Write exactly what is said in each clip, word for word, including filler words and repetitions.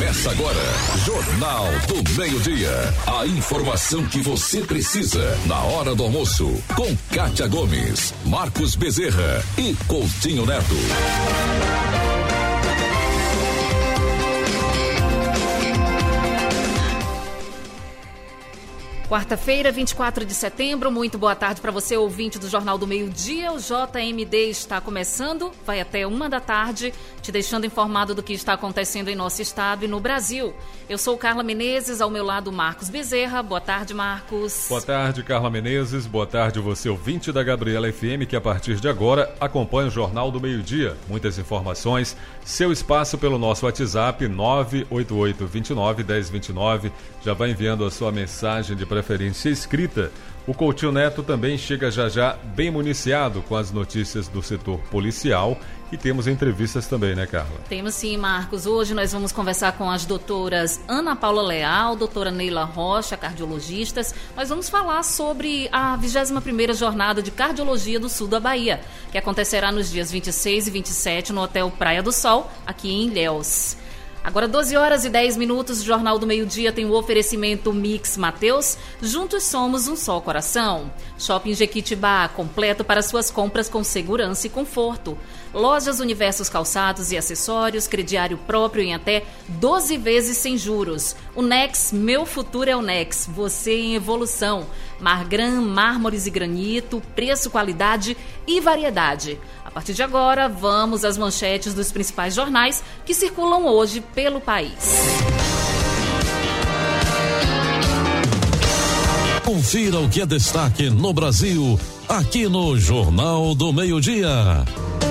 Começa agora, Jornal do Meio-Dia. A informação que você precisa na hora do almoço. Com Kátia Gomes, Marcos Bezerra e Coutinho Neto. Quarta-feira, vinte e quatro de setembro, muito boa tarde para você, ouvinte do Jornal do Meio-Dia. O J M D está começando, vai até uma da tarde, te deixando informado do que está acontecendo em nosso estado e no Brasil. Eu sou Carla Menezes, ao meu lado Marcos Bezerra. Boa tarde, Marcos. Boa tarde, Carla Menezes. Boa tarde, você ouvinte da Gabriela F M, que a partir de agora acompanha o Jornal do Meio-Dia. Muitas informações, seu espaço pelo nosso WhatsApp nove oito oito, dois nove, um zero dois nove. Já vai enviando a sua mensagem de preferência escrita. O Coutinho Neto também chega já já bem municiado com as notícias do setor policial e temos entrevistas também, né, Carla? Temos sim, Marcos. Hoje nós vamos conversar com as doutoras Ana Paula Leal, doutora Neila Rocha, cardiologistas. Nós vamos falar sobre a vigésima primeira Jornada de Cardiologia do Sul da Bahia, que acontecerá nos dias vinte e seis e vinte e sete no Hotel Praia do Sol, aqui em Ilhéus. Agora, doze horas e dez minutos, o Jornal do Meio-Dia tem o oferecimento Mix Mateus. Juntos somos um só coração. Shopping Jequitibá, completo para suas compras com segurança e conforto. Lojas Universos Calçados e Acessórios, crediário próprio em até doze vezes sem juros. O Nex, meu futuro é o Nex, você em evolução. Margran, mármores e granito, preço, qualidade e variedade. A partir de agora, vamos às manchetes dos principais jornais que circulam hoje pelo país. Confira o que é destaque no Brasil, aqui no Jornal do Meio-Dia.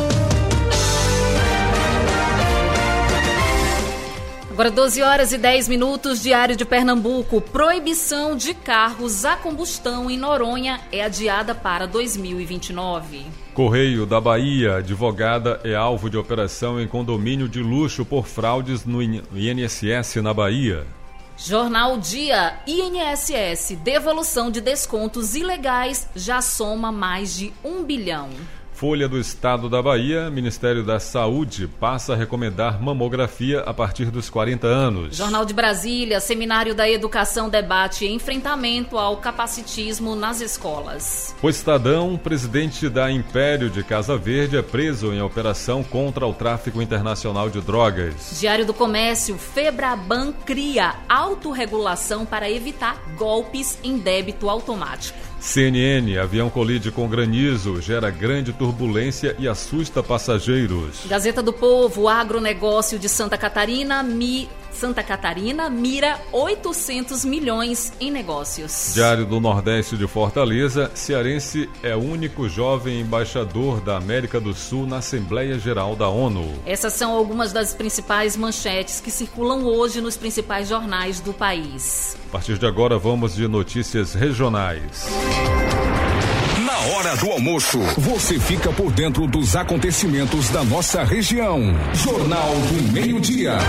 Agora, doze horas e dez minutos, Diário de Pernambuco. Proibição de carros a combustão em Noronha é adiada para dois mil e vinte e nove. Correio da Bahia, advogada é alvo de operação em condomínio de luxo por fraudes no I N S S na Bahia. Jornal Dia, I N S S, devolução de descontos ilegais já soma mais de um bilhão. Folha do Estado da Bahia, Ministério da Saúde passa a recomendar mamografia a partir dos quarenta anos. Jornal de Brasília, Seminário da Educação debate enfrentamento ao capacitismo nas escolas. O Estadão, presidente da Império de Casa Verde é preso em operação contra o tráfico internacional de drogas. Diário do Comércio, Febraban cria autorregulação para evitar golpes em débito automático. C N N, avião colide com granizo, gera grande turbulência e assusta passageiros. Gazeta do Povo, agronegócio de Santa Catarina, mi... Santa Catarina mira oitocentos milhões em negócios. Diário do Nordeste de Fortaleza, cearense é o único jovem embaixador da América do Sul na Assembleia Geral da ONU. Essas são algumas das principais manchetes que circulam hoje nos principais jornais do país. A partir de agora vamos de notícias regionais. Na hora do almoço, você fica por dentro dos acontecimentos da nossa região. Jornal do Meio-Dia.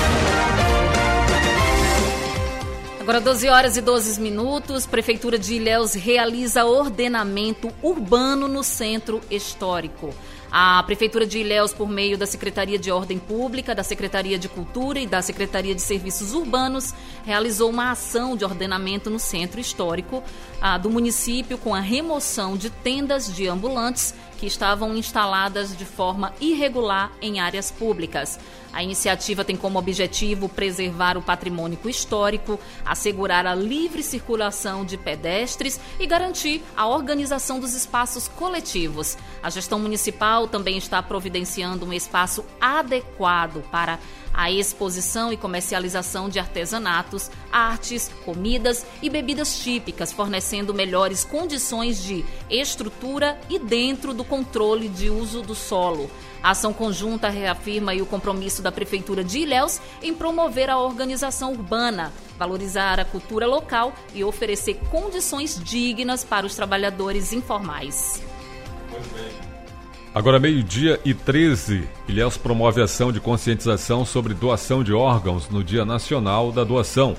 Agora, doze horas e doze minutos, Prefeitura de Ilhéus realiza ordenamento urbano no centro histórico. A Prefeitura de Ilhéus, por meio da Secretaria de Ordem Pública, da Secretaria de Cultura e da Secretaria de Serviços Urbanos, realizou uma ação de ordenamento no centro histórico ah, do município com a remoção de tendas de ambulantes que estavam instaladas de forma irregular em áreas públicas. A iniciativa tem como objetivo preservar o patrimônio histórico, assegurar a livre circulação de pedestres e garantir a organização dos espaços coletivos. A gestão municipal também está providenciando um espaço adequado para a exposição e comercialização de artesanatos, artes, comidas e bebidas típicas, fornecendo melhores condições de estrutura e dentro do controle de uso do solo. A ação conjunta reafirma o compromisso da Prefeitura de Ilhéus em promover a organização urbana, valorizar a cultura local e oferecer condições dignas para os trabalhadores informais. Pois bem. Agora, meio-dia e treze, Ilhéus promove ação de conscientização sobre doação de órgãos no Dia Nacional da Doação.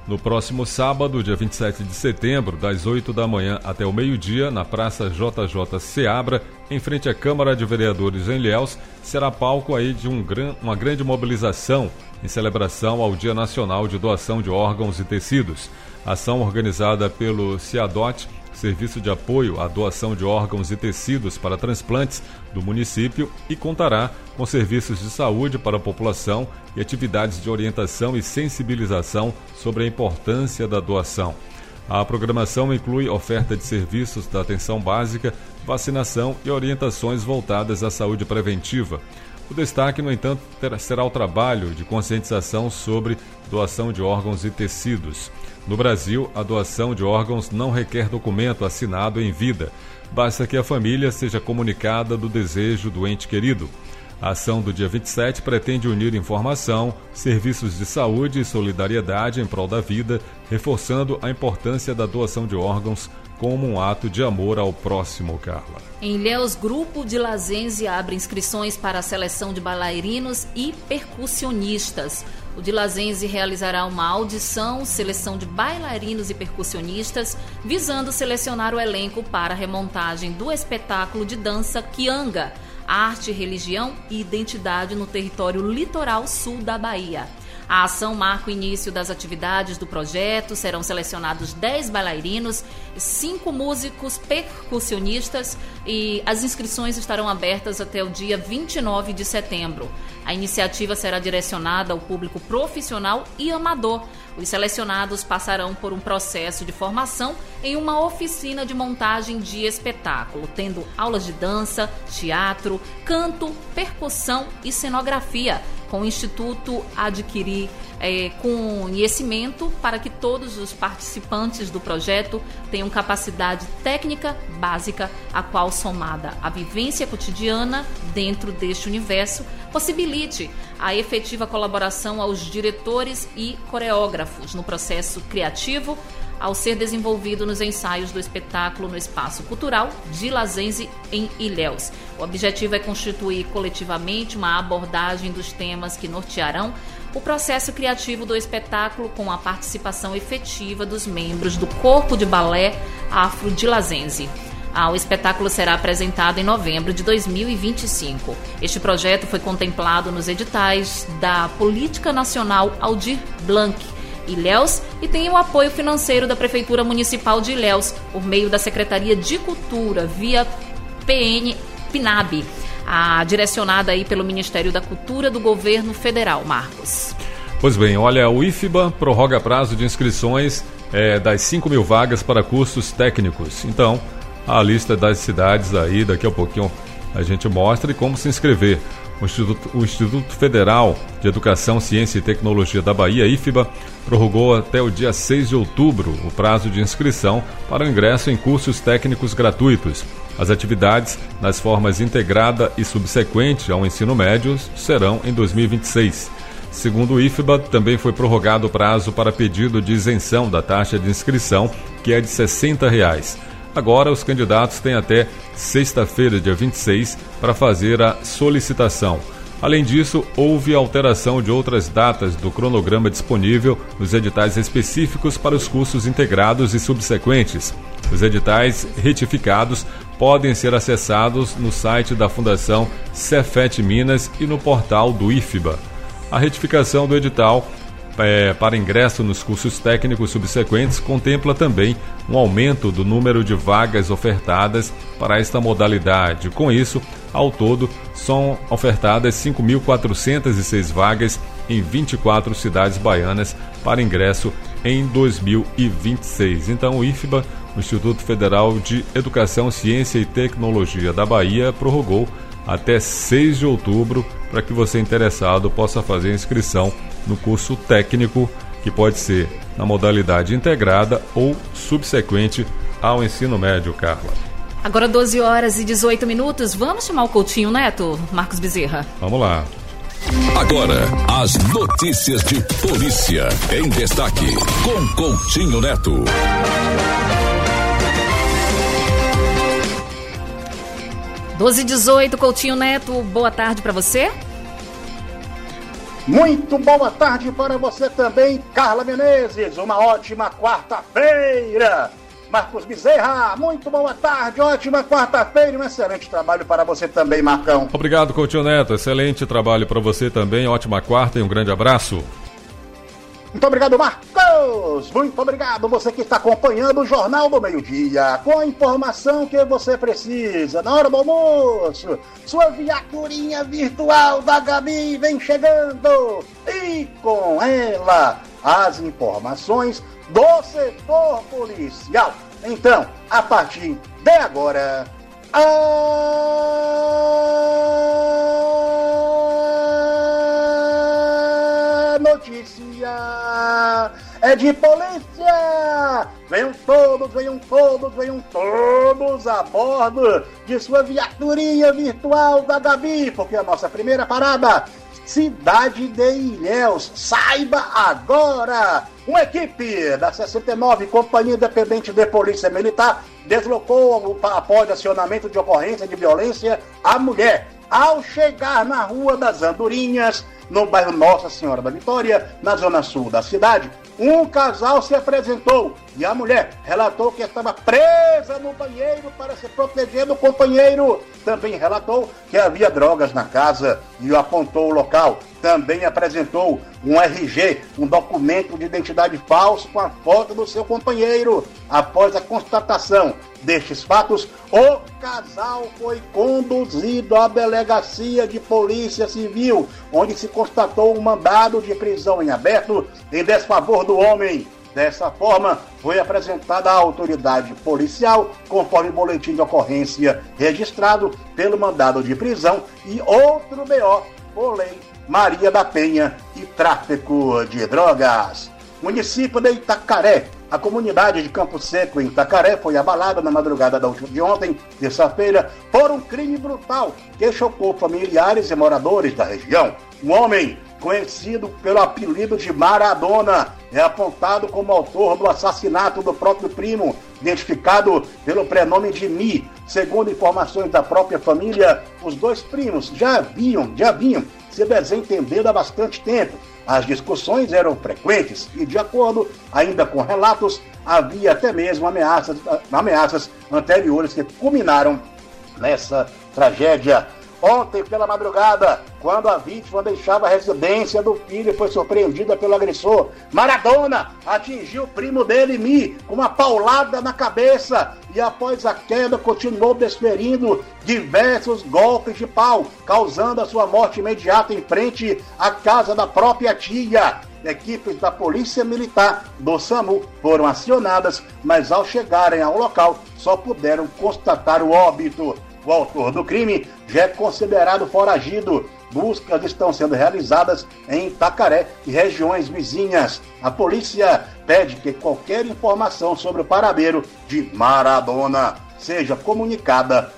No próximo sábado, dia vinte e sete de setembro, das oito da manhã até o meio-dia, na Praça J J Seabra, em frente à Câmara de Vereadores em Ilhéus, será palco aí de um gran, uma grande mobilização em celebração ao Dia Nacional de Doação de Órgãos e Tecidos. Ação organizada pelo CIADOT, Serviço de Apoio à Doação de Órgãos e Tecidos para Transplantes do município, e contará com serviços de saúde para a população e atividades de orientação e sensibilização sobre a importância da doação. A programação inclui oferta de serviços da atenção básica, vacinação e orientações voltadas à saúde preventiva. O destaque, no entanto, terá, será o trabalho de conscientização sobre doação de órgãos e tecidos. No Brasil, a doação de órgãos não requer documento assinado em vida. Basta que a família seja comunicada do desejo do ente querido. A ação do dia vinte e sete pretende unir informação, serviços de saúde e solidariedade em prol da vida, reforçando a importância da doação de órgãos como um ato de amor ao próximo, Carla. Em Ilhéus, grupo de Lazense abre inscrições para a seleção de bailarinos e percussionistas. O de Lazense realizará uma audição, seleção de bailarinos e percussionistas, visando selecionar o elenco para a remontagem do espetáculo de dança Quianga, arte, religião e identidade no território litoral sul da Bahia. A ação marca o início das atividades do projeto. Serão selecionados dez bailarinos, cinco músicos percussionistas, e as inscrições estarão abertas até o dia vinte e nove de setembro. A iniciativa será direcionada ao público profissional e amador. Os selecionados passarão por um processo de formação em uma oficina de montagem de espetáculo, tendo aulas de dança, teatro, canto, percussão e cenografia, com o Instituto adquirir é, conhecimento para que todos os participantes do projeto tenham capacidade técnica básica, a qual, somada à vivência cotidiana dentro deste universo, possibilite a efetiva colaboração aos diretores e coreógrafos no processo criativo, ao ser desenvolvido nos ensaios do espetáculo no Espaço Cultural de Lazense, em Ilhéus. O objetivo é constituir coletivamente uma abordagem dos temas que nortearão o processo criativo do espetáculo, com a participação efetiva dos membros do Corpo de Balé Afro de Lazense. Ah, o espetáculo será apresentado em novembro de dois mil e vinte e cinco. Este projeto foi contemplado nos editais da Política Nacional Aldir Blanc, Ilhéus, e tem o apoio financeiro da Prefeitura Municipal de Ilhéus, por meio da Secretaria de Cultura, via P N PNAB, a, direcionada aí pelo Ministério da Cultura do Governo Federal. Marcos. Pois bem, olha, o I F B A prorroga prazo de inscrições é, das cinco mil vagas para cursos técnicos. Então, a lista das cidades aí, daqui a pouquinho a gente mostra e como se inscrever. O Instituto, o Instituto Federal de Educação, Ciência e Tecnologia da Bahia, I F B A, prorrogou até o dia seis de outubro o prazo de inscrição para o ingresso em cursos técnicos gratuitos. As atividades, nas formas integrada e subsequente ao ensino médio, serão em dois mil e vinte e seis. Segundo o I F B A, também foi prorrogado o prazo para pedido de isenção da taxa de inscrição, que é de sessenta reais. Agora, os candidatos têm até sexta-feira, dia vinte e seis, para fazer a solicitação. Além disso, houve alteração de outras datas do cronograma disponível nos editais específicos para os cursos integrados e subsequentes. Os editais retificados podem ser acessados no site da Fundação Cefet Minas e no portal do I F B A. A retificação do edital É, para ingresso nos cursos técnicos subsequentes contempla também um aumento do número de vagas ofertadas para esta modalidade. Com isso, ao todo, são ofertadas cinco mil quatrocentas e seis vagas em vinte e quatro cidades baianas para ingresso em dois mil e vinte e seis. Então, o I F B A, o Instituto Federal de Educação, Ciência e Tecnologia da Bahia, prorrogou até seis de outubro para que você interessado possa fazer a inscrição no curso técnico, que pode ser na modalidade integrada ou subsequente ao ensino médio, Carla. Agora doze horas e dezoito minutos, vamos chamar o Coutinho Neto, Marcos Bezerra. Vamos lá. Agora, as notícias de polícia em destaque, com Coutinho Neto. doze e dezoito, Coutinho Neto, boa tarde para você. Muito boa tarde para você também, Carla Menezes. Uma ótima quarta-feira. Marcos Bezerra, muito boa tarde, ótima quarta-feira e um excelente trabalho para você também, Marcão. Obrigado, Coutinho Neto. Excelente trabalho para você também. Ótima quarta e um grande abraço. Muito obrigado, Marcos. Muito obrigado você que está acompanhando o Jornal do Meio-Dia, com a informação que você precisa na hora do almoço. Sua viaturinha virtual da Gabi vem chegando e com ela as informações do setor policial. Então, a partir de agora, a notícia é de polícia. Venham todos, venham todos, venham todos a bordo de sua viaturinha virtual da Gabi, porque a nossa primeira parada, cidade de Ilhéus. Saiba agora! Uma equipe da sessenta e nove, Companhia Independente de Polícia Militar, deslocou após acionamento de ocorrência de violência à mulher. Ao chegar na Rua das Andorinhas, no bairro Nossa Senhora da Vitória, na zona sul da cidade, um casal se apresentou e a mulher relatou que estava presa no banheiro para se proteger do companheiro. Também relatou que havia drogas na casa e apontou o local. Também apresentou um R G, um documento de identidade falso com a foto do seu companheiro. Após a constatação destes fatos, o casal foi conduzido à delegacia de polícia civil, onde se constatou um mandado de prisão em aberto em desfavor do homem. Dessa forma, foi apresentada à autoridade policial, conforme o boletim de ocorrência registrado pelo mandado de prisão e outro B O por lei Maria da Penha e tráfico de drogas. Município de Itacaré. A comunidade de Campo Seco, em Itacaré, foi abalada na madrugada de ontem, terça-feira, por um crime brutal que chocou familiares e moradores da região. Um homem conhecido pelo apelido de Maradona é apontado como autor do assassinato do próprio primo, identificado pelo prenome de Mi. Segundo informações da própria família, os dois primos já haviam, já haviam se desentendendo há bastante tempo. As discussões eram frequentes e, de acordo ainda com relatos, havia até mesmo ameaças, ameaças anteriores que culminaram nessa tragédia. Ontem, pela madrugada, quando a vítima deixava a residência do filho, foi surpreendida pelo agressor. Maradona atingiu o primo dele, Mi, com uma paulada na cabeça e, após a queda, continuou desferindo diversos golpes de pau, causando a sua morte imediata em frente à casa da própria tia. Equipes da Polícia Militar do SAMU foram acionadas, mas ao chegarem ao local, só puderam constatar o óbito. O autor do crime já é considerado foragido. Buscas estão sendo realizadas em Itacaré e regiões vizinhas. A polícia pede que qualquer informação sobre o paradeiro de Maradona seja comunicada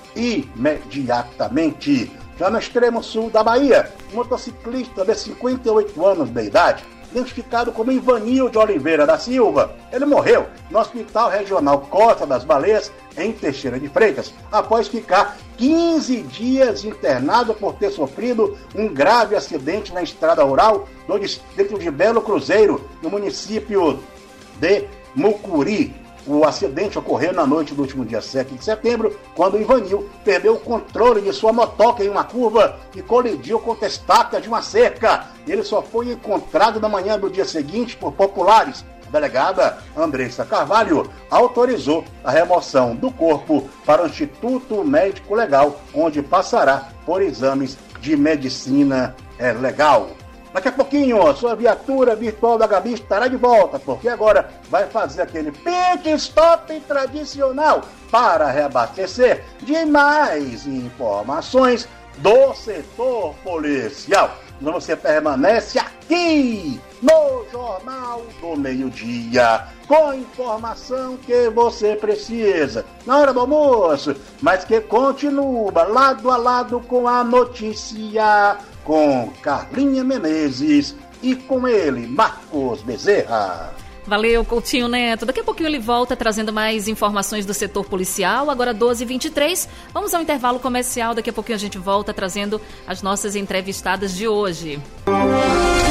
imediatamente. Já no extremo sul da Bahia, um motociclista de cinquenta e oito anos de idade, identificado como Ivanil de Oliveira da Silva, ele morreu no Hospital Regional Costa das Baleias, em Teixeira de Freitas, após ficar quinze dias internado por ter sofrido um grave acidente na estrada rural do distrito de Belo Cruzeiro, no município de Mucuri. O acidente ocorreu na noite do último dia sete de setembro, quando Ivanil perdeu o controle de sua motoca em uma curva e colidiu com a estaca de uma cerca. Ele só foi encontrado na manhã do dia seguinte por populares. A delegada Andressa Carvalho autorizou a remoção do corpo para o Instituto Médico Legal, onde passará por exames de medicina legal. Daqui a pouquinho, a sua viatura virtual da Gabi estará de volta, porque agora vai fazer aquele pit stop tradicional para reabastecer de mais informações do setor policial. Então você permanece aqui no Jornal do Meio-Dia, com a informação que você precisa na hora do almoço, mas que continua lado a lado com a notícia, com Carlinha Menezes e com ele, Marcos Bezerra. Valeu, Coutinho Neto. Daqui a pouquinho ele volta trazendo mais informações do setor policial. Agora doze e vinte e três. Vamos ao intervalo comercial. Daqui a pouquinho a gente volta trazendo as nossas entrevistadas de hoje.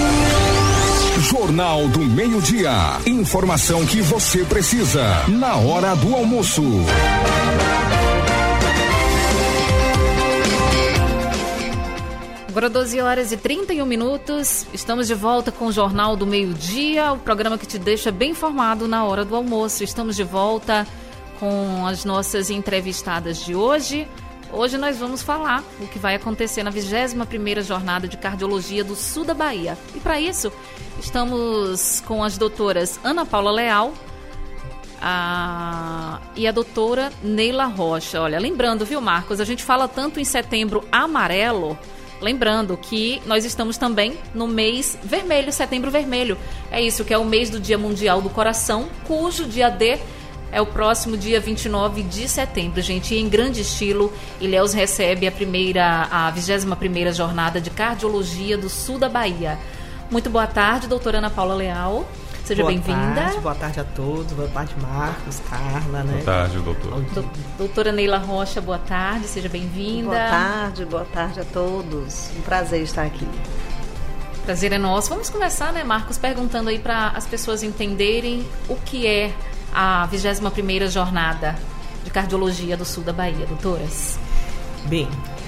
Jornal do Meio-Dia. Informação que você precisa na hora do almoço. Agora doze horas e trinta e um minutos, estamos de volta com o Jornal do Meio-Dia, o programa que te deixa bem informado na hora do almoço. Estamos de volta com as nossas entrevistadas de hoje. Hoje nós vamos falar o que vai acontecer na vigésima primeira Jornada de Cardiologia do Sul da Bahia. E para isso, estamos com as doutoras Ana Paula Leal a... e a doutora Neila Rocha. Olha, lembrando, viu, Marcos, a gente fala tanto em Setembro Amarelo. Lembrando que nós estamos também no mês vermelho, Setembro Vermelho. É isso, que é o mês do Dia Mundial do Coração, cujo dia D é o próximo dia vinte e nove de setembro, gente. E em grande estilo, Ilhéus recebe a primeira, a vigésima primeira Jornada de Cardiologia do Sul da Bahia. Muito boa tarde, doutora Ana Paula Leal. Seja bem-vinda. Boa tarde, boa tarde a todos. Boa tarde, Marcos, Carla, né? Boa tarde, doutora. Do, doutora Neila Rocha, boa tarde, seja bem-vinda. Boa tarde, boa tarde a todos. Um prazer estar aqui. Prazer é nosso. Vamos começar, né, Marcos, perguntando aí para as pessoas entenderem o que é a vigésima primeira Jornada de Cardiologia do Sul da Bahia, doutoras. Bem,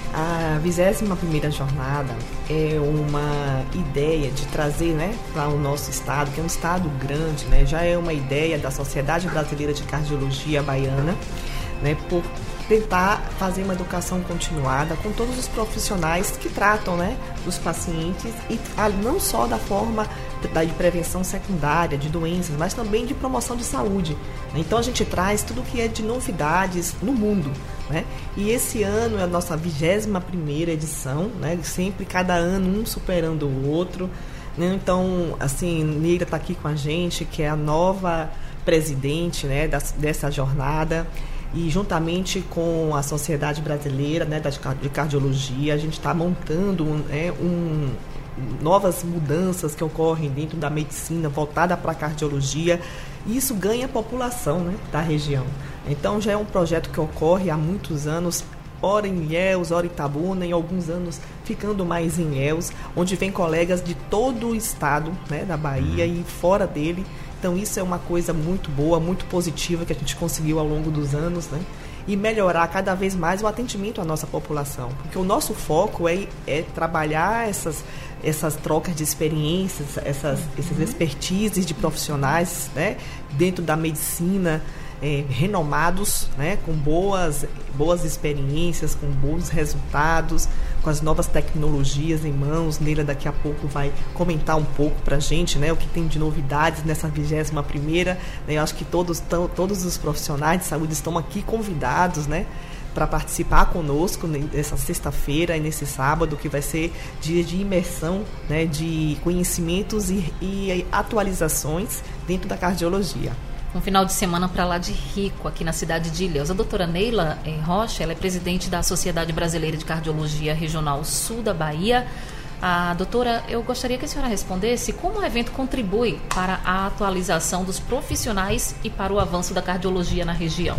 a vigésima primeira Jornada é uma ideia de trazer, né, para o nosso estado, que é um estado grande, né, já é uma ideia da Sociedade Brasileira de Cardiologia Baiana, né, por tentar fazer uma educação continuada com todos os profissionais que tratam, né, os pacientes, e não só da forma da, de prevenção secundária de doenças, mas também de promoção de saúde. Então a gente traz tudo que é de novidades no mundo, né? E esse ano é a nossa vigésima primeira edição, né? Sempre, cada ano, um superando o outro, né? Então, assim, Neira está aqui com a gente, que é a nova presidente, né, das, dessa jornada. E juntamente com a Sociedade Brasileira, né, de Cardiologia, a gente está montando né, um, novas mudanças que ocorrem dentro da medicina voltada para a cardiologia. E isso ganha a população, né, da região. Então já é um projeto que ocorre há muitos anos, ora em Ilhéus, ora em Itabuna, em alguns anos ficando mais em Ilhéus, onde vem colegas de todo o estado, né, da Bahia e fora dele. Então isso é uma coisa muito boa, muito positiva que a gente conseguiu ao longo dos anos, né? E melhorar cada vez mais o atendimento à nossa população. Porque o nosso foco é, é trabalhar essas, essas trocas de experiências, essas, essas expertises de profissionais, né, dentro da medicina, é, renomados, né, com boas, boas experiências, com bons resultados, com as novas tecnologias em mãos. Neila daqui a pouco vai comentar um pouco para a gente, né, o que tem de novidades nessa vigésima primeira. Né, eu acho que todos, tão, todos os profissionais de saúde estão aqui convidados, né, para participar conosco nessa sexta-feira e nesse sábado, que vai ser dia de imersão, né, de conhecimentos e, e atualizações dentro da cardiologia. Um final de semana para lá de rico aqui na cidade de Ilhéus. A doutora Neila Rocha, ela é presidente da Sociedade Brasileira de Cardiologia Regional Sul da Bahia. A doutora, eu gostaria que a senhora respondesse como o evento contribui para a atualização dos profissionais e para o avanço da cardiologia na região.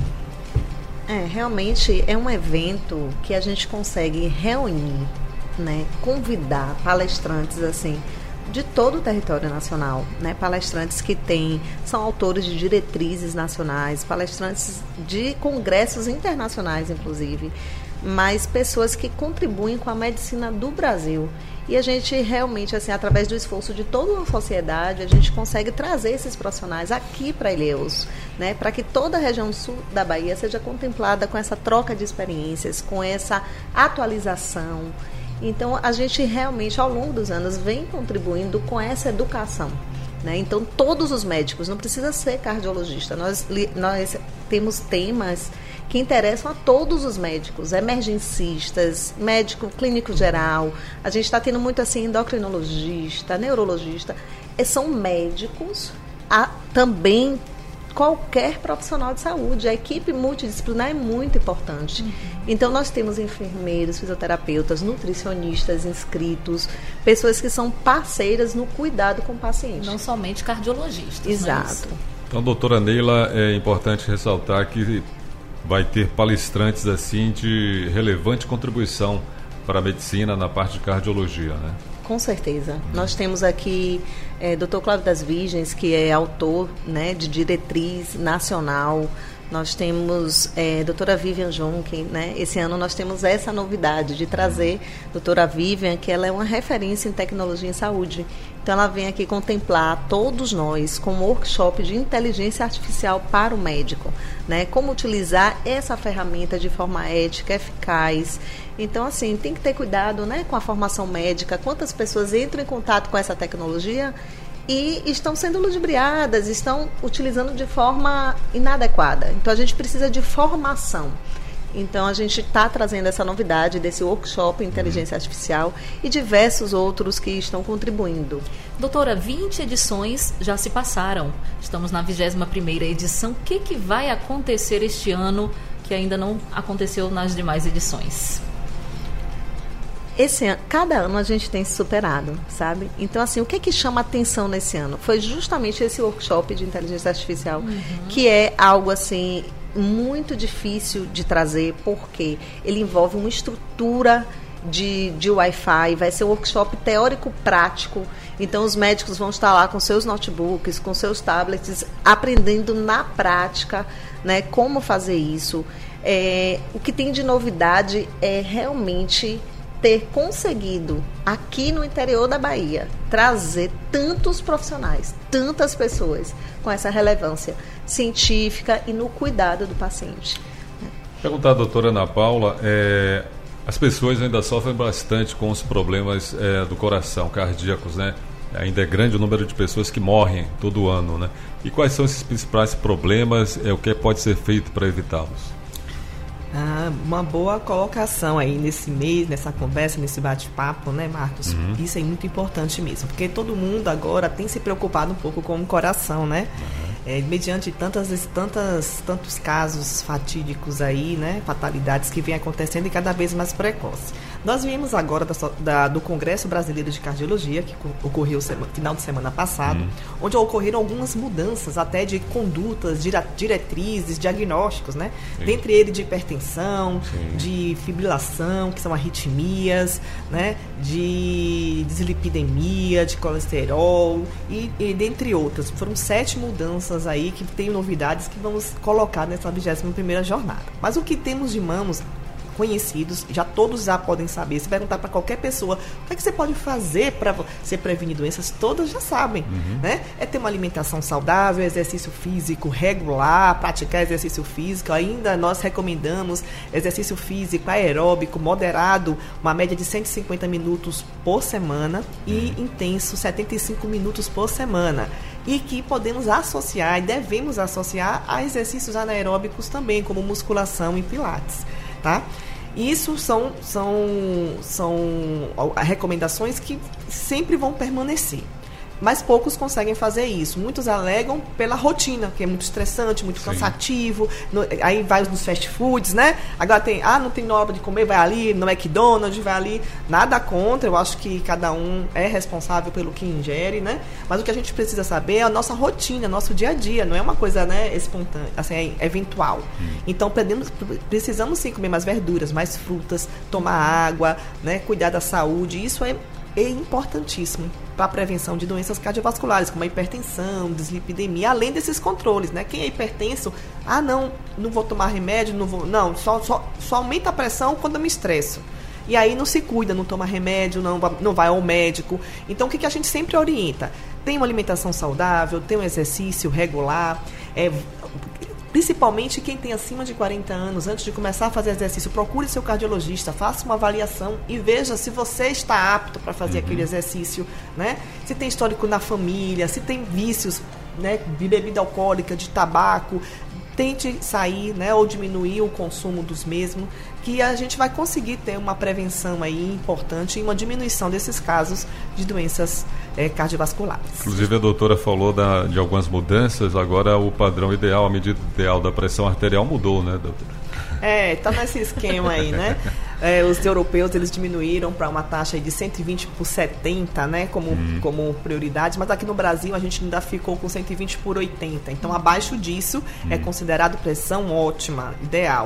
É, realmente é um evento que a gente consegue reunir, né, convidar palestrantes assim de todo o território nacional, né? Palestrantes que têm, são autores de diretrizes nacionais, palestrantes de congressos internacionais, inclusive, mas pessoas que contribuem com a medicina do Brasil. E a gente realmente, assim, através do esforço de toda uma sociedade, a gente consegue trazer esses profissionais aqui para Ilhéus, né? Para que toda a região sul da Bahia seja contemplada com essa troca de experiências, com essa atualização. Então, a gente realmente, ao longo dos anos, vem contribuindo com essa educação, né? Então, todos os médicos, não precisa ser cardiologista, nós, nós temos temas que interessam a todos os médicos, emergencistas, médico clínico geral, a gente está tendo muito assim, endocrinologista, neurologista, são médicos, a, também qualquer profissional de saúde. A equipe multidisciplinar é muito importante. Uhum. Então, nós temos enfermeiros, fisioterapeutas, nutricionistas inscritos, pessoas que são parceiras no cuidado com o paciente. Não somente cardiologistas. Exato. Então, doutora Neila, é importante ressaltar que vai ter palestrantes assim de relevante contribuição para a medicina na parte de cardiologia, né? Com certeza. Nós temos aqui é, doutor Cláudio das Virgens, que é autor, né, de diretriz nacional. Nós temos é, doutora Vivian Juncken, né? Esse ano nós temos essa novidade de trazer doutora Vivian, que ela é uma referência em tecnologia em saúde. Então ela vem aqui contemplar todos nós com um workshop de inteligência artificial para o médico, né? Como utilizar essa ferramenta de forma ética, eficaz. Então, assim, tem que ter cuidado, né, com a formação médica. Quantas pessoas entram em contato com essa tecnologia e estão sendo ludibriadas, estão utilizando de forma inadequada. Então, a gente precisa de formação. Então, a gente está trazendo essa novidade desse workshop em inteligência artificial e diversos outros que estão contribuindo. Doutora, vinte edições já se passaram. Estamos na vigésima primeira edição. O que, que vai acontecer este ano que ainda não aconteceu nas demais edições? Esse ano, cada ano a gente tem se superado, sabe? Então, assim, o que que chama atenção nesse ano? Foi justamente esse workshop de inteligência artificial, uhum. que é algo, assim, muito difícil de trazer, porque ele envolve uma estrutura de, de Wi-Fi, vai ser um workshop teórico-prático, então os médicos vão estar lá com seus notebooks, com seus tablets, aprendendo na prática, né, como fazer isso. É, o que tem de novidade é realmente ter conseguido, aqui no interior da Bahia, trazer tantos profissionais, tantas pessoas com essa relevância científica e no cuidado do paciente. Perguntar à doutora Ana Paula, é, as pessoas ainda sofrem bastante com os problemas é, do coração, cardíacos, né? Ainda é grande o número de pessoas que morrem todo ano, né? E quais são esses principais problemas, é, o que pode ser feito para evitá-los? Ah, uma boa colocação aí nesse mês, nessa conversa, nesse bate-papo, né, Marcos? Uhum. Isso é muito importante mesmo, porque todo mundo agora tem se preocupado um pouco com o coração, né? Uhum. É, mediante tantas, tantas, tantos casos fatídicos aí, né, fatalidades que vêm acontecendo e cada vez mais precoce. Nós viemos agora da, da, do Congresso Brasileiro de Cardiologia, que ocorreu no final de semana passado, uhum. onde ocorreram algumas mudanças até de condutas, diretrizes, diagnósticos, né? Sim. Dentre eles de hipertensão, Sim. de fibrilação, que são arritmias, né? De dislipidemia, de colesterol e, e dentre outras. Foram sete mudanças aí que tem novidades que vamos colocar nessa vigésima primeira jornada. Mas o que temos de mãos conhecidos, já todos já podem saber. Se perguntar para qualquer pessoa o que, é que você pode fazer para você prevenir doenças, todas já sabem, uhum. né? É ter uma alimentação saudável, exercício físico regular, praticar exercício físico. Ainda nós recomendamos exercício físico aeróbico moderado, uma média de cento e cinquenta minutos por semana e uhum. intenso setenta e cinco minutos por semana. E que podemos associar e devemos associar a exercícios anaeróbicos também, como musculação e pilates, tá? Isso são, são, são recomendações que sempre vão permanecer. Mas poucos conseguem fazer isso. Muitos alegam pela rotina, que é muito estressante, muito Sim. cansativo. No, aí vai nos fast foods, né? Agora tem, ah, não tem hora de comer, vai ali no McDonald's, vai ali. Nada contra, eu acho que cada um é responsável pelo que ingere, né? Mas o que a gente precisa saber é a nossa rotina, nosso dia a dia. Não é uma coisa, né, espontânea, assim, é eventual. Hum. Então, precisamos, precisamos sim comer mais verduras, mais frutas, tomar água, né? Cuidar da saúde. Isso é é importantíssimo para a prevenção de doenças cardiovasculares, como a hipertensão, dislipidemia, além desses controles, né? Quem é hipertenso, ah, não, não vou tomar remédio, não vou, não, só, só, só aumenta a pressão quando eu me estresso. E aí não se cuida, não toma remédio, não, não vai ao médico. Então, o que, que a gente sempre orienta? Tem uma alimentação saudável, tem um exercício regular, é... Principalmente quem tem acima de quarenta anos, antes de começar a fazer exercício, procure seu cardiologista, faça uma avaliação e veja se você está apto para fazer uhum. aquele exercício, né? Se tem histórico na família, se tem vícios, né, de bebida alcoólica, de tabaco, tente sair, né, ou diminuir o consumo dos mesmos, que a gente vai conseguir ter uma prevenção aí importante e uma diminuição desses casos de doenças é, cardiovasculares. Inclusive a doutora falou da, de algumas mudanças, agora o padrão ideal, a medida ideal da pressão arterial mudou, né, doutora? É, tá nesse esquema aí, né? É, os europeus, eles diminuíram para uma taxa de cento e vinte por setenta, né, como, hum. como prioridade, mas aqui no Brasil a gente ainda ficou com cento e vinte por oitenta, então abaixo disso hum. é considerado pressão ótima, ideal.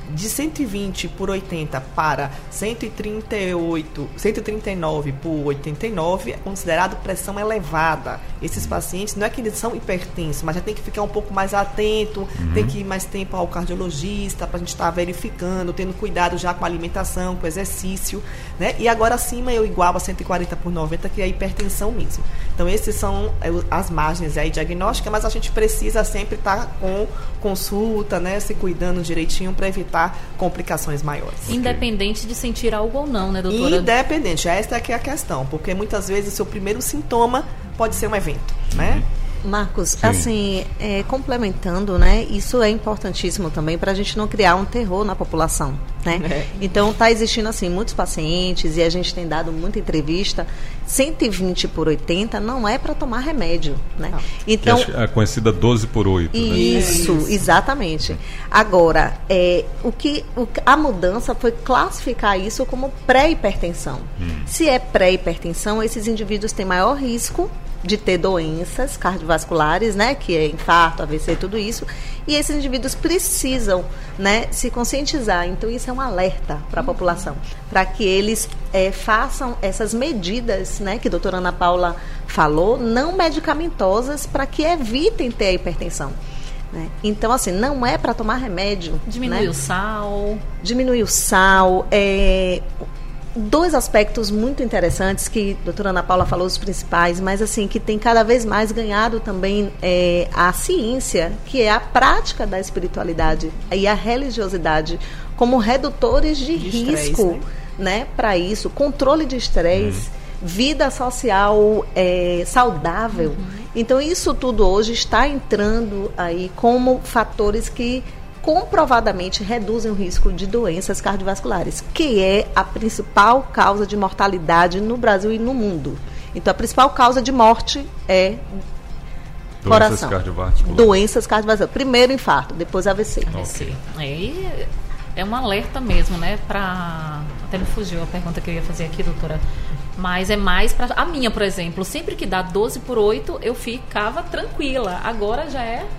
de cento e vinte por oitenta para cento e trinta e oito, cento e trinta e nove por oitenta e nove é considerado pressão elevada. Esses pacientes não é que eles são hipertensos, mas já tem que ficar um pouco mais atento, uhum. tem que ir mais tempo ao cardiologista para a gente estar tá verificando, tendo cuidado já com a alimentação, com o exercício, né? E agora acima eu igualo a cento e quarenta por noventa, que é a hipertensão mesmo. Então esses são as margens aí diagnósticas, mas a gente precisa sempre estar tá com consulta, né? Se cuidando direitinho para evitar complicações maiores. Independente de sentir algo ou não, né, doutora? Independente, essa é que é a questão, porque muitas vezes o seu primeiro sintoma pode ser um evento, né? Marcos, Sim. assim, é, complementando, né, isso é importantíssimo também para a gente não criar um terror na população, né? É. Então, está existindo, assim, muitos pacientes, e a gente tem dado muita entrevista, cento e vinte por oitenta não é para tomar remédio, né? Não. Então, que é a conhecida doze por oito, isso, né? Isso, exatamente. Agora, é, o que, o, a mudança foi classificar isso como pré-hipertensão. Hum. Se é pré-hipertensão, esses indivíduos têm maior risco de ter doenças cardiovasculares, né, que é infarto, A V C, tudo isso, e esses indivíduos precisam, né, se conscientizar. Então isso é um alerta para a população, para que eles é, façam essas medidas, né, que a doutora Ana Paula falou, não medicamentosas, para que evitem ter a hipertensão. Né? Então, assim, não é para tomar remédio. Diminuir, né? o sal. Diminuir o sal, é... Dois aspectos muito interessantes que a doutora Ana Paula falou, os principais, mas assim, que tem cada vez mais ganhado também é, a ciência, que é a prática da espiritualidade e a religiosidade como redutores de, de risco, estresse, né? né, para isso, controle de estresse, uhum. vida social é, saudável. Uhum. Então, isso tudo hoje está entrando aí como fatores que comprovadamente reduzem o risco de doenças cardiovasculares, que é a principal causa de mortalidade no Brasil e no mundo. Então, a principal causa de morte é doenças coração. Cardiovasculares. Doenças cardiovasculares. Primeiro infarto, depois A V C. Okay. Aí é um alerta mesmo, né? Pra... Até me fugiu a pergunta que eu ia fazer aqui, doutora. Mas é mais para a minha, por exemplo. Sempre que dá doze por oito, eu ficava tranquila. Agora já é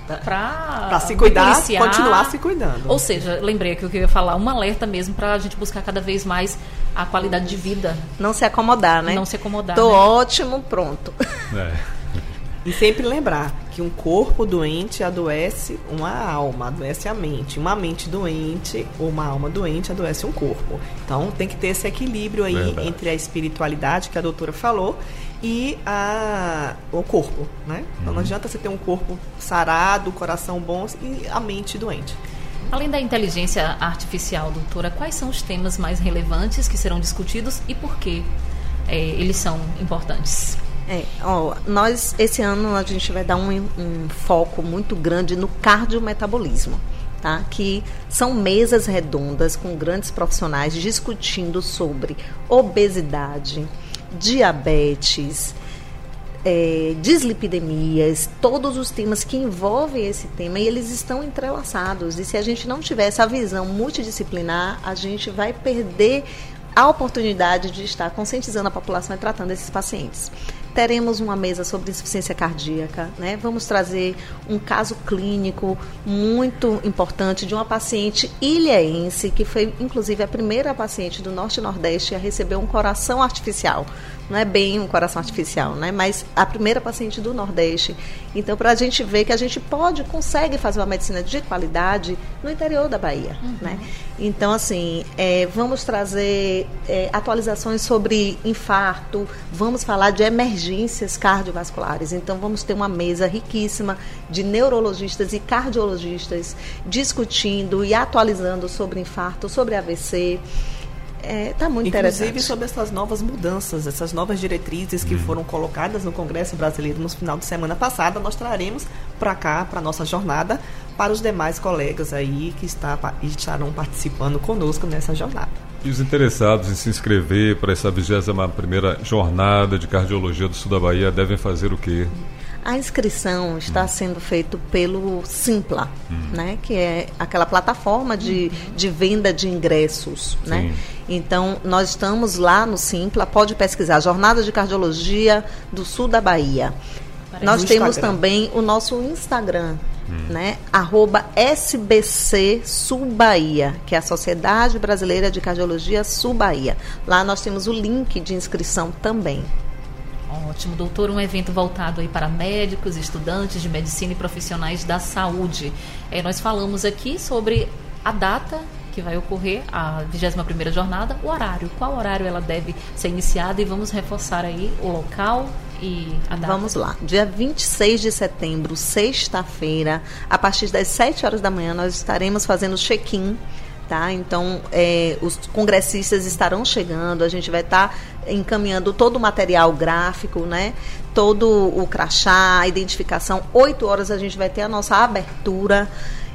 para se cuidar, continuar se cuidando. Ou seja, lembrei que eu ia falar, um alerta mesmo para a gente buscar cada vez mais a qualidade de vida. Não se acomodar, né? Não se acomodar. Tô né? ótimo, pronto. É. E sempre lembrar que um corpo doente adoece uma alma, adoece a mente. Uma mente doente ou uma alma doente adoece um corpo. Então tem que ter esse equilíbrio aí Verdade. entre a espiritualidade que a doutora falou e a, o corpo, né? Então uhum. não adianta você ter um corpo sarado, coração bom e a mente doente. Além da inteligência artificial, doutora, quais são os temas mais relevantes que serão discutidos e por que é, eles são importantes? É, ó, nós, esse ano, a gente vai dar um, um foco muito grande no cardiometabolismo, tá? Que são mesas redondas com grandes profissionais discutindo sobre obesidade, diabetes, é, dislipidemias, todos os temas que envolvem esse tema, e eles estão entrelaçados. E se a gente não tiver essa visão multidisciplinar, a gente vai perder a oportunidade de estar conscientizando a população e tratando esses pacientes. Teremos uma mesa sobre insuficiência cardíaca, né? Vamos trazer um caso clínico muito importante de uma paciente ilhaense, que foi, inclusive, a primeira paciente do Norte e Nordeste a receber um coração artificial. Não é bem um coração artificial, né? Mas a primeira paciente do Nordeste. Então, para a gente ver que a gente pode, consegue fazer uma medicina de qualidade no interior da Bahia, uhum. né? Então, assim, é, vamos trazer é, atualizações sobre infarto, vamos falar de emergências cardiovasculares. Então, vamos ter uma mesa riquíssima de neurologistas e cardiologistas discutindo e atualizando sobre infarto, sobre A V C. Está é, muito Inclusive, interessante. Inclusive sobre essas novas mudanças, essas novas diretrizes que foram colocadas no Congresso Brasileiro no final de semana passada, nós traremos para cá, para a nossa jornada, para os demais colegas aí que está, estarão participando conosco nessa jornada. E os interessados em se inscrever para essa vigésima primeira jornada de cardiologia do sul da Bahia devem fazer o quê? A inscrição está hum. sendo feita pelo Simpla, hum. né, que é aquela plataforma de, hum. de venda de ingressos. Né? Então, nós estamos lá no Simpla, pode pesquisar, Jornada de Cardiologia do Sul da Bahia. Parece nós temos Instagram. Também o nosso Instagram, hum. né? Arroba S B C Sul Bahia, que é a Sociedade Brasileira de Cardiologia Sul Bahia. Lá nós temos o link de inscrição também. Ótimo, doutor, um evento voltado aí para médicos, estudantes de medicina e profissionais da saúde. É, nós falamos aqui sobre a data que vai ocorrer, a vigésima primeira jornada, o horário, qual horário ela deve ser iniciada, e vamos reforçar aí o local e a data. Vamos lá, dia vinte e seis de setembro, sexta-feira, a partir das sete horas da manhã, nós estaremos fazendo check-in. Tá? Então, é, os congressistas estarão chegando, a gente vai estar tá encaminhando todo o material gráfico, né? Todo o crachá, a identificação. oito horas a gente vai ter a nossa abertura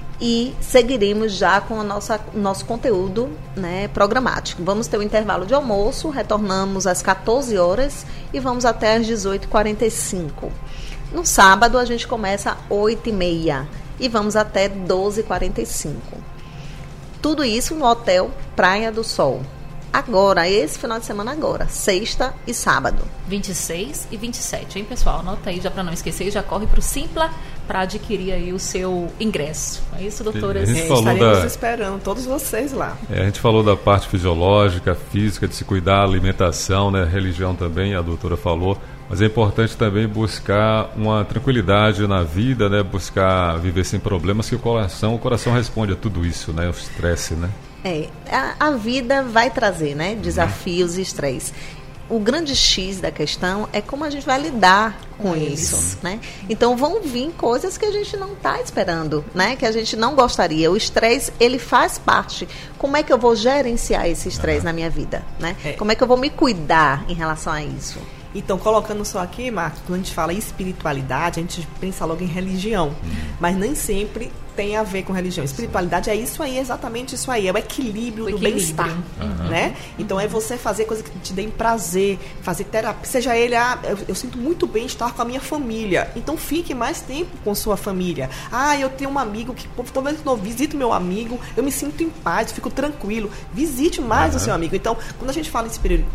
e seguiremos já com o nosso conteúdo, né, programático. Vamos ter um intervalo de almoço, retornamos às quatorze horas e vamos até às dezoito e quarenta e cinco. No sábado a gente começa às oito e meia e vamos até doze e quarenta e cinco. Tudo isso no Hotel Praia do Sol. Agora, esse final de semana agora, sexta e sábado. vinte e seis e vinte e sete, hein, pessoal? Anota aí já para não esquecer e já corre para o Simpla para adquirir aí o seu ingresso. É isso, doutora? A gente é, falou estaremos da... esperando todos vocês lá. É, a gente falou da parte fisiológica, física, de se cuidar, alimentação, né? Religião também, a doutora falou. Mas é importante também buscar uma tranquilidade na vida, né? Buscar viver sem problemas, que o coração, o coração responde a tudo isso, né? O estresse, né? É, a, a vida vai trazer, né? Desafios uhum. e estresse. O grande X da questão é como a gente vai lidar com é isso, isso, né? Então vão vir coisas que a gente não está esperando, né? Que a gente não gostaria. O estresse, ele faz parte. Como é que eu vou gerenciar esse estresse uhum. na minha vida, né? É. Como é que eu vou me cuidar em relação a isso? Então, colocando só aqui, Marcos, quando a gente fala em espiritualidade, a gente pensa logo em religião. Uhum. Mas nem sempre tem a ver com religião. Espiritualidade é isso aí, exatamente isso aí. É o equilíbrio, o equilíbrio. do bem-estar. Uhum. Né? Então, é você fazer coisas que te deem prazer, fazer terapia. Seja ele, ah, eu, eu sinto muito bem estar com a minha família. Então, fique mais tempo com sua família. Ah, eu tenho um amigo que, talvez eu visito meu amigo, eu me sinto em paz, fico tranquilo. Visite mais uhum. o seu amigo. Então, quando a gente fala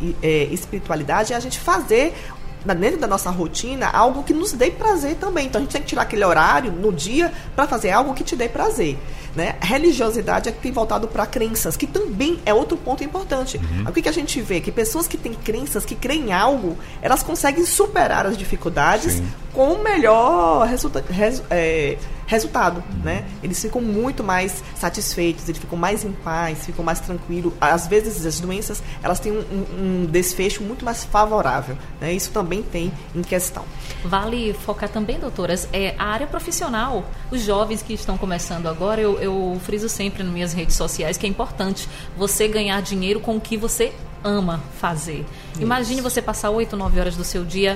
em espiritualidade, é a gente fazer dentro da nossa rotina, algo que nos dê prazer também. Então, a gente tem que tirar aquele horário no dia para fazer algo que te dê prazer. Né? Religiosidade é que tem voltado para crenças, que também é outro ponto importante. Uhum. O que, que a gente vê? Que pessoas que têm crenças, que creem em algo, elas conseguem superar as dificuldades Sim. com o melhor resulta- res- é, resultado. Uhum. Né? Eles ficam muito mais satisfeitos, eles ficam mais em paz, ficam mais tranquilos. Às vezes, as doenças, elas têm um, um, um desfecho muito mais favorável. Né? Isso também tem em questão. Vale focar também, doutoras, é a área profissional. Os jovens que estão começando agora, eu, eu friso sempre nas minhas redes sociais que é importante você ganhar dinheiro com o que você ama fazer. Isso. Imagine você passar oito, nove horas do seu dia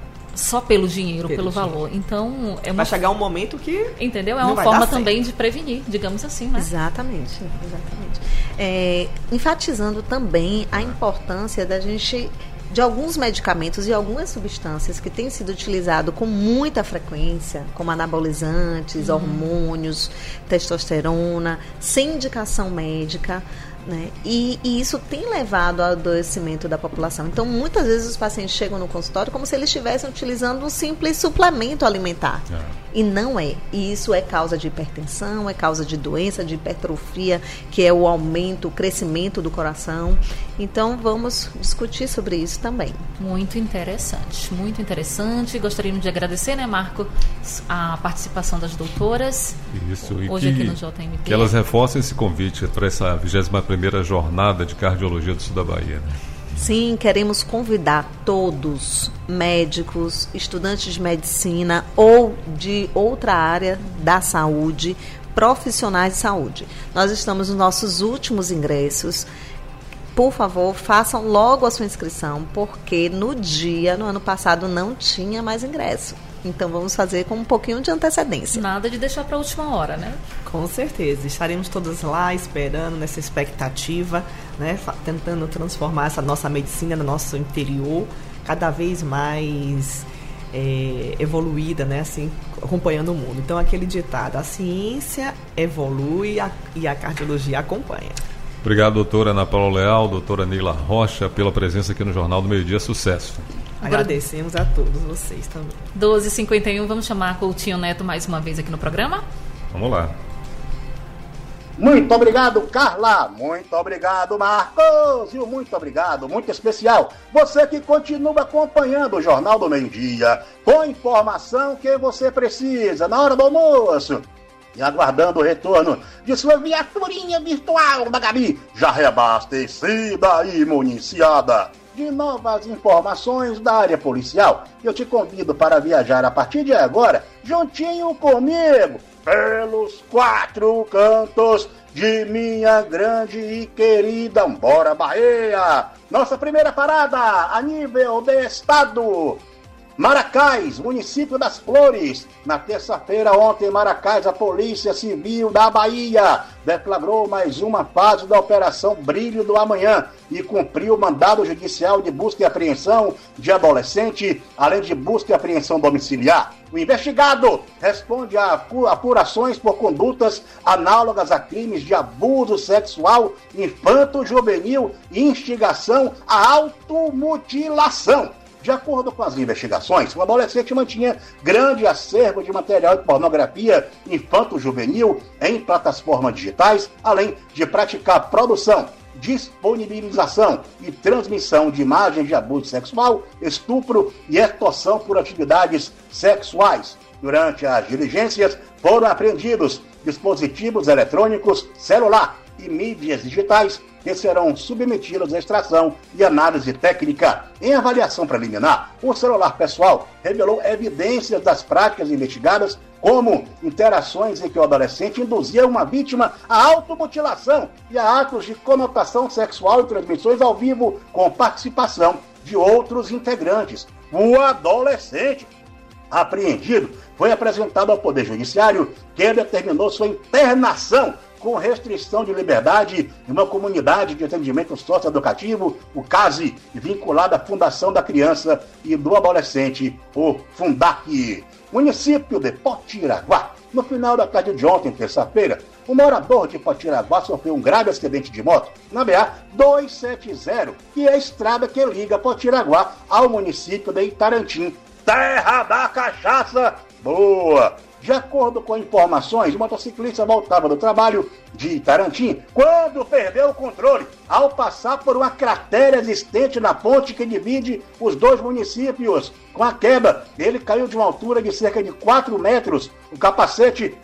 só pelo dinheiro, pelo, pelo valor. Então, é uma... vai chegar um momento que... Entendeu? É uma forma também de prevenir, digamos assim, né? Exatamente, exatamente. É, enfatizando também a importância da gente... de alguns medicamentos e algumas substâncias que têm sido utilizados com muita frequência, como anabolizantes, uhum. hormônios, testosterona, sem indicação médica, né? E, e isso tem levado ao adoecimento da população. Então, muitas vezes os pacientes chegam no consultório como se eles estivessem utilizando um simples suplemento alimentar. É. E não é. E isso é causa de hipertensão, é causa de doença, de hipertrofia, que é o aumento, o crescimento do coração. Então, vamos discutir sobre isso também. Muito interessante, muito interessante. Gostaríamos de agradecer, né, Marco, a participação das doutoras. Isso, e hoje que, aqui no J M P. Que elas reforcem esse convite para essa vigésima primeira jornada de cardiologia do sul da Bahia, né? Sim, queremos convidar todos, médicos, estudantes de medicina ou de outra área da saúde, profissionais de saúde. Nós estamos nos nossos últimos ingressos. Por favor, façam logo a sua inscrição, porque no dia, no ano passado, não tinha mais ingresso. Então, vamos fazer com um pouquinho de antecedência. Nada de deixar para a última hora, né? Com certeza. Estaremos todas lá esperando, nessa expectativa, né? Tentando transformar essa nossa medicina no nosso interior, cada vez mais é, evoluída, né? Assim, acompanhando o mundo. Então, aquele ditado, a ciência evolui a, e a cardiologia acompanha. Obrigado, doutora Ana Paula Leal, doutora Neila Rocha, pela presença aqui no Jornal do Meio Dia. Sucesso. Agradecemos a todos vocês também. doze e cinquenta e um, vamos chamar Coutinho Neto mais uma vez aqui no programa? Vamos lá. Muito obrigado, Carla. Muito obrigado, Marcos. E muito obrigado, muito especial, você que continua acompanhando o Jornal do Meio-Dia, com a informação que você precisa na hora do almoço. E aguardando o retorno de sua viaturinha virtual da Gabi, já reabastecida e municiada de novas informações da área policial. Eu te convido para viajar a partir de agora, juntinho comigo, pelos quatro cantos de minha grande e querida Bora Bahia. Nossa primeira parada a nível de estado. Maracás, município das Flores. Na terça-feira, ontem, em Maracás, a Polícia Civil da Bahia deflagrou mais uma fase da Operação Brilho do Amanhã e cumpriu o mandado judicial de busca e apreensão de adolescente, além de busca e apreensão domiciliar. O investigado responde a apurações por condutas análogas a crimes de abuso sexual, infanto-juvenil e instigação à automutilação. De acordo com as investigações, o adolescente mantinha grande acervo de material de pornografia infanto-juvenil em plataformas digitais, além de praticar produção, disponibilização e transmissão de imagens de abuso sexual, estupro e extorsão por atividades sexuais. Durante as diligências, foram apreendidos dispositivos eletrônicos, celular e mídias digitais que serão submetidos à extração e análise técnica. Em avaliação preliminar, o celular pessoal revelou evidências das práticas investigadas, como interações em que o adolescente induzia uma vítima à automutilação e a atos de conotação sexual e transmissões ao vivo com participação de outros integrantes. O adolescente apreendido foi apresentado ao Poder Judiciário, que determinou sua internação com restrição de liberdade em uma comunidade de atendimento socioeducativo, o CASE, vinculada à Fundação da Criança e do Adolescente, o Fundac. Município de Potiraguá. No final da tarde de ontem, terça-feira, um morador de Potiraguá sofreu um grave acidente de moto na B A duzentos e setenta, que é a estrada que liga Potiraguá ao município de Itarantim, terra da cachaça boa. De acordo com informações, o motociclista voltava do trabalho de Itarantim quando perdeu o controle ao passar por uma cratera existente na ponte que divide os dois municípios. Com a queda, ele caiu de uma altura de cerca de quatro metros. O capacete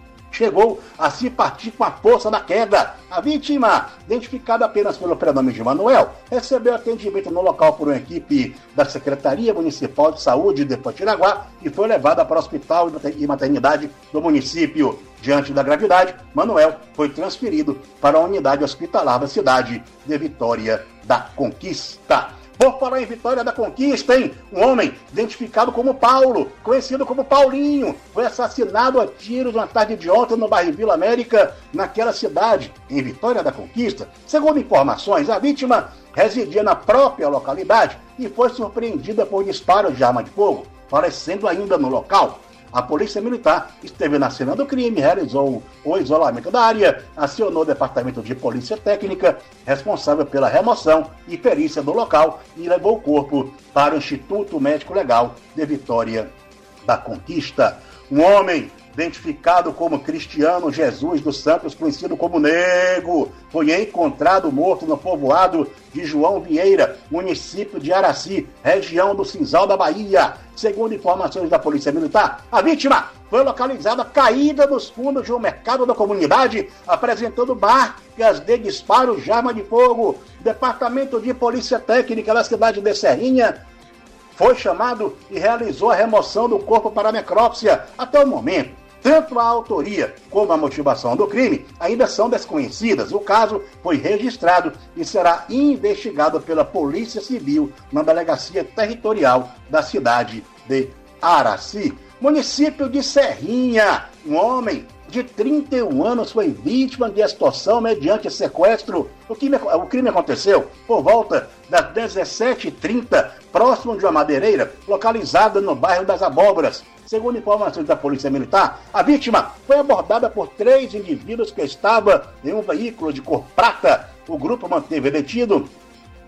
chegou a se partir com a força da queda. A vítima, identificada apenas pelo prenome de Manuel, recebeu atendimento no local por uma equipe da Secretaria Municipal de Saúde de Potiraguá e foi levada para o hospital e maternidade do município. Diante da gravidade, Manuel foi transferido para a unidade hospitalar da cidade de Vitória da Conquista. Por falar em Vitória da Conquista, hein? Um homem identificado como Paulo, conhecido como Paulinho, foi assassinado a tiros na tarde de ontem no bairro Vila América, naquela cidade, em Vitória da Conquista. Segundo informações, a vítima residia na própria localidade e foi surpreendida por disparos de arma de fogo, falecendo ainda no local. A Polícia Militar esteve na cena do crime, realizou o isolamento da área, acionou o Departamento de Polícia Técnica, responsável pela remoção e perícia do local, e levou o corpo para o Instituto Médico Legal de Vitória da Conquista. Um homem identificado como Cristiano Jesus dos Santos, conhecido como Nego, foi encontrado morto no povoado de João Vieira, município de Araci, região do Cinzal da Bahia. Segundo informações da Polícia Militar, a vítima foi localizada caída nos fundos de um mercado da comunidade, apresentando marcas de disparos de arma de fogo. O Departamento de Polícia Técnica da cidade de Serrinha foi chamado e realizou a remoção do corpo para a necrópsia. Até o momento, tanto a autoria como a motivação do crime ainda são desconhecidas. O caso foi registrado e será investigado pela Polícia Civil na Delegacia Territorial da cidade de Araci. Município de Serrinha, um homem de trinta e um anos foi vítima de extorsão mediante sequestro. O crime, o crime aconteceu por volta das dezessete e trinta, próximo de uma madeireira localizada no bairro das Abóboras. Segundo informações da Polícia Militar, a vítima foi abordada por três indivíduos que estavam em um veículo de cor prata. O grupo manteve detido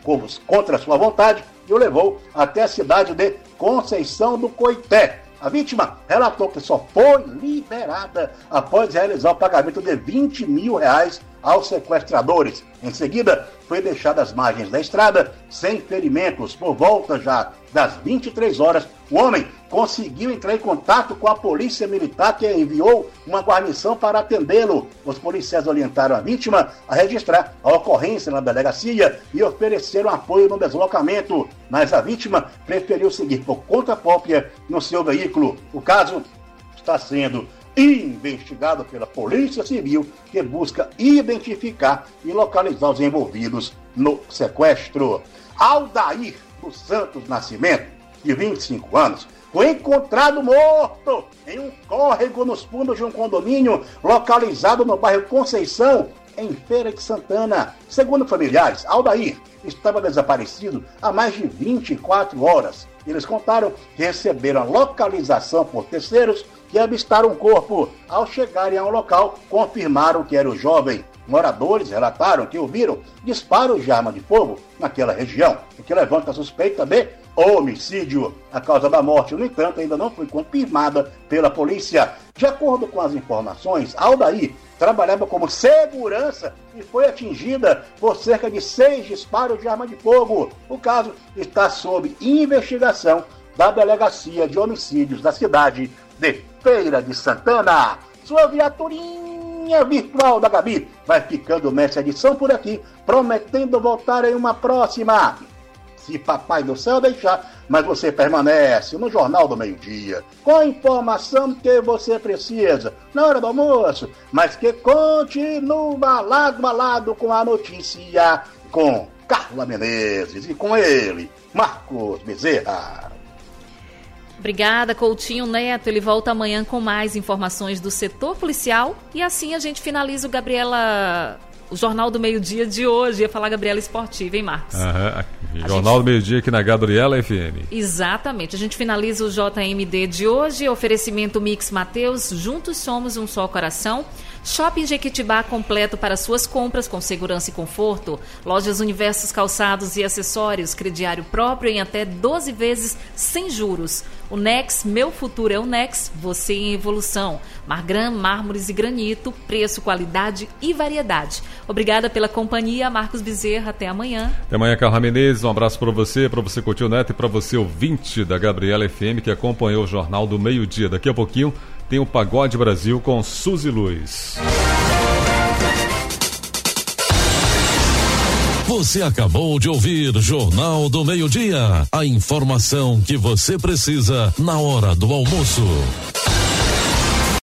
fomos contra a sua vontade e o levou até a cidade de Conceição do Coité. A vítima relatou que só foi liberada após realizar o pagamento de vinte mil reais aos sequestradores. Em seguida, foi deixada às margens da estrada, sem ferimentos. Por volta já das vinte e três horas, o homem conseguiu entrar em contato com a polícia militar, que enviou uma guarnição para atendê-lo. Os policiais orientaram a vítima a registrar a ocorrência na delegacia e ofereceram apoio no deslocamento, mas a vítima preferiu seguir por conta própria no seu veículo. O caso está sendo investigado pela Polícia Civil, que busca identificar e localizar os envolvidos no sequestro. Aldair dos Santos Nascimento, de vinte e cinco anos, foi encontrado morto em um córrego nos fundos de um condomínio localizado no bairro Conceição, em Feira de Santana. Segundo familiares, Aldair estava desaparecido há mais de vinte e quatro horas. Eles contaram que receberam a localização por terceiros que avistaram o corpo. Ao chegarem ao local, confirmaram que era o jovem. Moradores relataram que ouviram disparos de arma de fogo naquela região, o que levanta a suspeita de homicídio. A causa da morte, no entanto, ainda não foi confirmada pela polícia. De acordo com as informações, Aldair trabalhava como segurança e foi atingida por cerca de seis disparos de arma de fogo. O caso está sob investigação da Delegacia de Homicídios da cidade de Feira de Santana. Sua viaturinha virtual da Gabi vai ficando nessa edição por aqui, prometendo voltar em uma próxima. Se Papai do Céu deixar, mas você permanece no Jornal do Meio-Dia, com a informação que você precisa na hora do almoço, mas que continua lado a lado com a notícia, com Carla Menezes e com ele, Marcos Bezerra. Obrigada, Coutinho Neto. Ele volta amanhã com mais informações do setor policial e assim a gente finaliza o Gabriela... O Jornal do Meio-Dia de hoje. Ia falar Gabriela Esportiva, hein, Marcos? Aham. Jornal gente... do Meio-Dia aqui na Gabriela F M. Exatamente. A gente finaliza o J M D de hoje. Oferecimento Mix Mateus. Juntos somos um só coração. Shopping Jequitibá completo para suas compras com segurança e conforto. Lojas Universos Calçados e Acessórios. Crediário próprio em até doze vezes sem juros. O Nex, meu futuro é o Nex, você em evolução. Margram, mármores e granito, preço, qualidade e variedade. Obrigada pela companhia, Marcos Bezerra. Até amanhã. Até amanhã, Carla Menezes. Um abraço para você, para você, Coutinho Neto, e para você, ouvinte da Gabriela F M, que acompanhou o Jornal do Meio-Dia. Daqui a pouquinho tem o Pagode Brasil com Suzy Luz. Você acabou de ouvir Jornal do Meio-Dia. A informação que você precisa na hora do almoço.